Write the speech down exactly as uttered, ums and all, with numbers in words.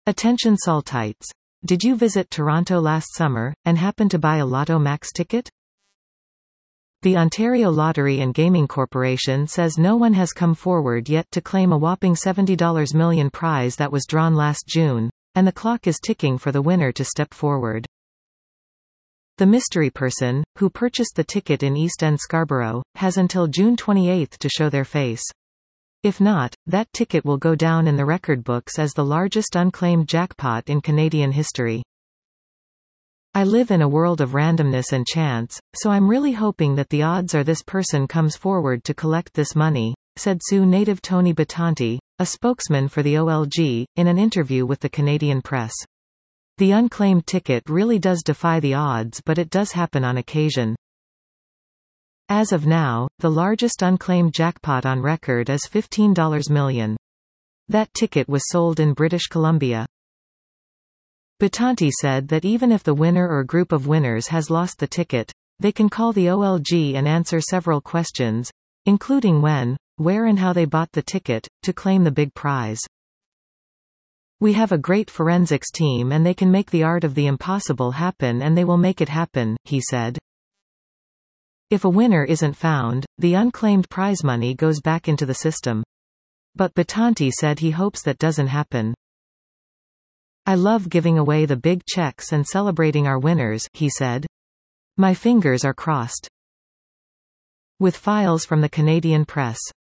Attention Saltites. Did you visit Toronto last summer, and happen to buy a Lotto Max ticket? The Ontario Lottery and Gaming Corporation says no one has come forward yet to claim a whopping seventy million dollars prize that was drawn last June, and the clock is ticking for the winner to step forward. The mystery person, who purchased the ticket in East End Scarborough, has until June twenty-eighth to show their face. If not, that ticket will go down in the record books as the largest unclaimed jackpot in Canadian history. I live in a world of randomness and chance, so I'm really hoping that the odds are this person comes forward to collect this money, said Sioux native Tony Batanti, a spokesman for the O L G, in an interview with the Canadian Press. The unclaimed ticket really does defy the odds, but it does happen on occasion. As of now, the largest unclaimed jackpot on record is fifteen million dollars. That ticket was sold in British Columbia. Batanti said that even if the winner or group of winners has lost the ticket, they can call the O L G and answer several questions, including when, where and how they bought the ticket, to claim the big prize. We have a great forensics team and they can make the art of the impossible happen, and they will make it happen, he said. If a winner isn't found, the unclaimed prize money goes back into the system. But Batanti said he hopes that doesn't happen. I love giving away the big checks and celebrating our winners, he said. My fingers are crossed. With files from the Canadian Press.